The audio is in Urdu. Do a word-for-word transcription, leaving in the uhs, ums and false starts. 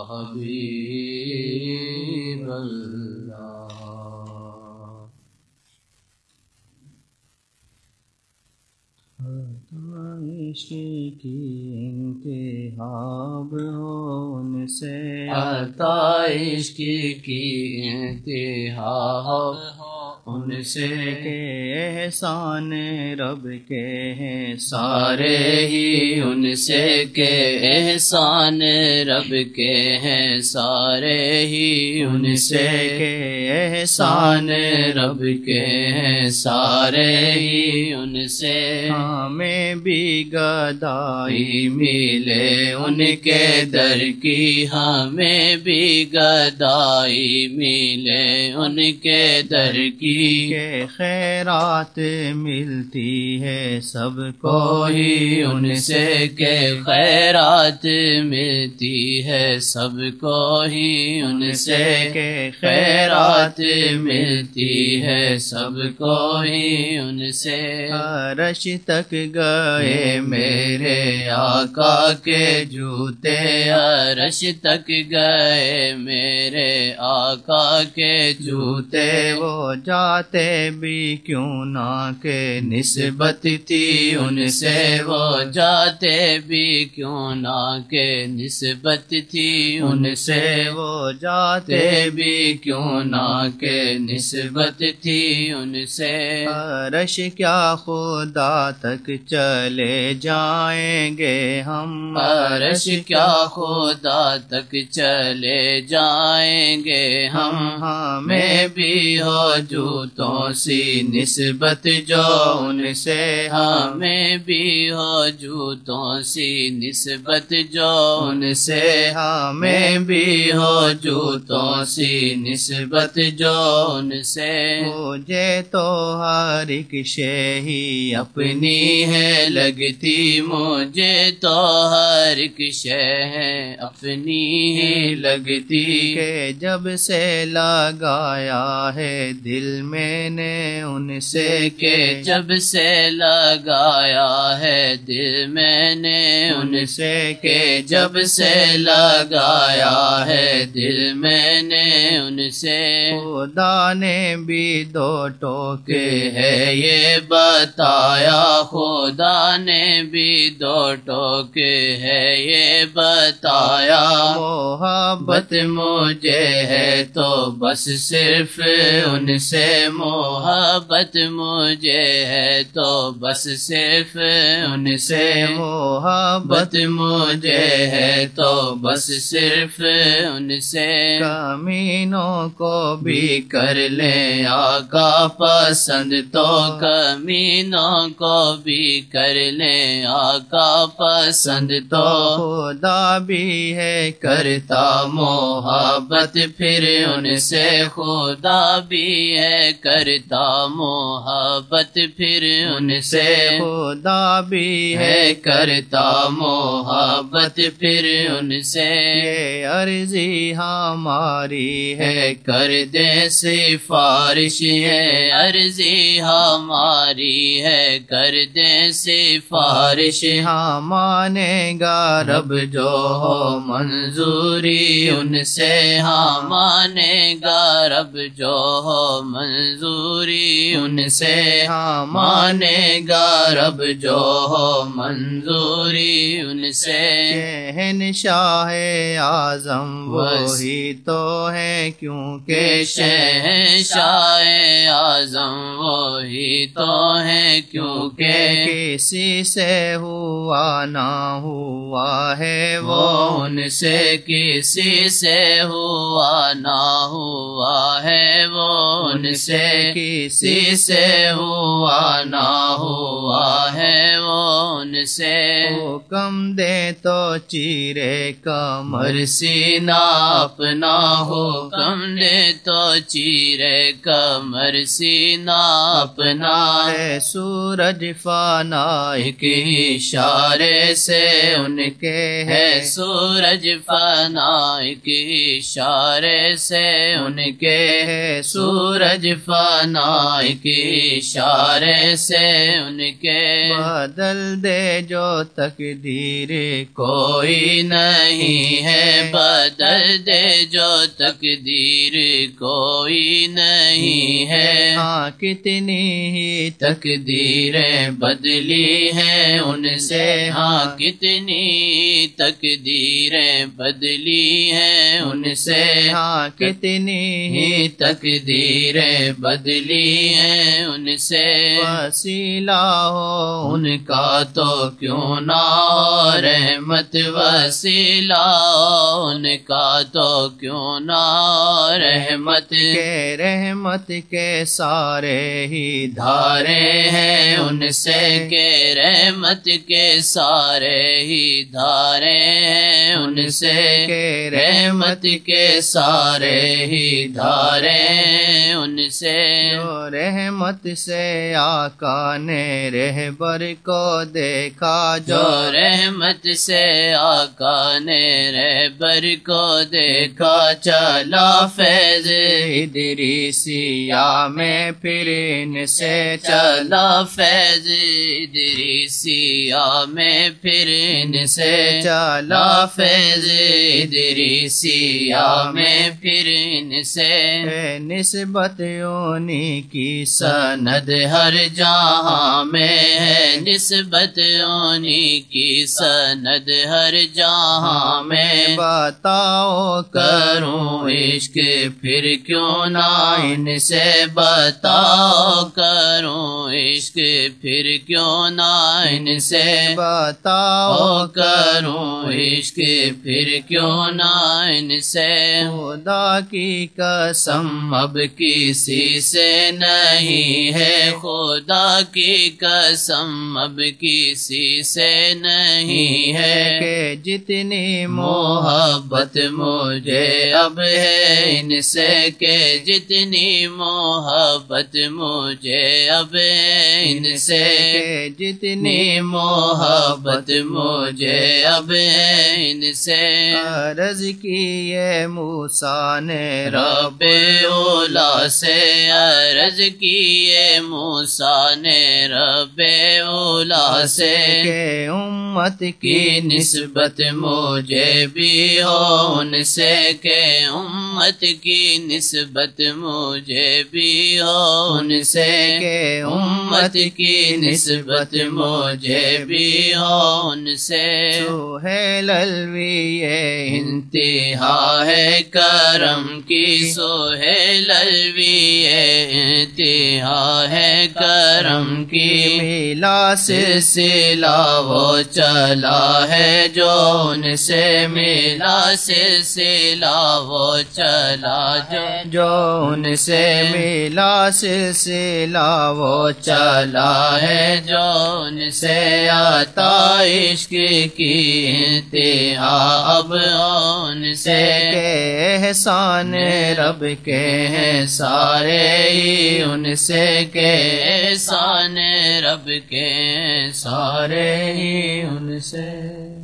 حبیب اللہ عطائش کی انتہا ان سے عطائش کی انتہا ان سے کہ احسان رب کے ہیں سارے ہی ان سے کہ احسان رب کے ہیں سارے ہی ان سے کہ احسان رب کے ہیں سارے ہی ان سے ہمیں بھی گدائی ملے ان کے در کی ہمیں بھی گدائی ملے ان کے در کی کہ خیرات ملتی ہے سب کو ہی ان سے کہ خیرات ملتی ہے سب کو ہی ان سے کہ خیرات ملتی ہے سب کو ہی ان سے عرش تک گئے میرے آقا کے جوتے عرش تک گئے میرے آقا کے جوتے وہ جاتے بھی کیوں نہ کہ نسبت تھی ان سے وہ جاتے بھی کیوں نہ کہ نسبت تھی ان سے وہ جاتے بھی کیوں نہ کہ نسبت تھی ان سے عرش کیا خدا تک چلے جائیں گے ہم عرش کیا خدا تک چلے جائیں گے ہم ہمیں بھی ہو جوتوں سی نسبت جو ان سے ہمیں بھی ہو جوتوں سی نسبت جو ان سے ہمیں بھی ہو جوتوں سی نسبت جو ان سے مجھے تو ہر ایک شے ہی اپنی ہے لگتی مجھے تو ہر ایک شے ہے اپنی ہی لگتی کہ جب سے لگایا ہے دل میں نے ان سے کہ جب سے لگایا ہے دل میں نے ان سے کہ جب سے لگایا ہے دل میں نے ان سے خدا نے بھی دو ٹوکے ہے یہ بتایا خدا نے بھی دو ٹوکے ہے یہ بتایا محبت مجھے ہے تو بس صرف ان سے محبت مجھے ہے تو بس صرف ان سے محبت مجھے ہے تو بس صرف ان سے کمینوں کو بھی کر لیں آقا پسند تو کمینوں کو بھی کر لیں آقا پسند تو خدا بھی ہے کرتا محبت پھر ان سے خدا بھی ہے کرتا محبت پھر ان سے خدا بھی ہے کرتا محبت پھر ان سے یہ عرضی ہماری ہے کر دے سفارش ہے عرضی ہماری ہے کر دے سفارش ہاں مانے گا رب جو ہو منظوری ان سے ہاں مانے گا رب جو ہو منظوری ان سے ہاں مانے گا رب جو ہو منظوری ان سے شہنشاہ اعظم وہی تو ہے کیونکہ شہنشاہ اعظم وہی تو ہے کیونکہ کسی سے ہوا نہ ہوا ہے وہ ان سے کسی سے ہوا نہ ہوا ہے وہ ان سے کسی سے ہوا نہ ہوا ہے وہ ان سے حکم دے تو چیرے کمر سینہ اپنا حکم دے تو چیرے کمر سینہ اپنا ہے سورج فانا ایک اشارے سے ان کے ہے سورج فانا فنا کے اشارے سے ان کے سورج فنا کے اشارے سے ان کے بدل دے جو تقدیر کوئی نہیں ہے بدل دے جو تقدیر کوئی نہیں ہے ہاں کتنی ہی تقدیریں بدلی ہیں ان سے ہاں کتنی تقدیریں بدلی ہیں ان سے ہاں کتنی ہی تقدیریں بدلی ہیں ان سے وسیلہ ہو ان کا تو کیوں نہ ہو رحمت وسیلہ ان کا تو کیوں نہ ہو رحمت کے رحمت کے سارے ہی دھارے ہیں ان سے کہ رحمت کے سارے ہی دھارے ہیں ان سے کہ رحمت کے سارے ہی دھارے ہیں ان سے جو رحمت سے آقا نے رہبر کو دیکھا جو رحمت سے آقا نے رہبر کو دیکھا چلا فیض ادریسیہ میں پھر ان سے چلا فیض ادریسیہ میں پھر ان سے چلا فیض ادریسیہ میں پھر ان سے نسبت انہی کی سند ہر جہاں میں ہے نسبت انہی کی سند ہر جہاں میں بتاؤ کروں عشق پھر کیوں نہ ان سے بتاؤ کروں عشق پھر کیوں نہ ان سے بتاؤ کروں عشق پھر کیوں نہ ان سے خدا کی قسم اب کسی سے نہیں ہے خدا کی قسم اب کسی سے نہیں ہے کہ جتنی محبت مجھے اب ہے ان سے کہ جتنی محبت مجھے اب ہے ان سے کہ جتنی محبت مجھے اب ہے ان سے عرض کیے موسیٰ نے رب اولا سے عرض کیے موسیٰ نے رب اولا سے کہ امت کی نسبت مجھے بھی ہو ان سے کہ امت کی نسبت مجھے بھی ہو ان سے کہ امت کی نسبت مجھے بھی ہو ان سے سہیل الوی یہ انتہا ہے کرم کی سہیل الوی یہ انتہا ہے کرم کی ملا سلسلہ وہ چلا ہے جو ان سے ملا سلسلہ وہ چلا جو جو ان سے ملا سلسلہ وہ چلا ہے جو ان سے آتا عشق کی انتہا اب ان سے کہ احسان رب کے ہیں سارے ہی ان سے کہ احسان رب کے سارے ہی ان سے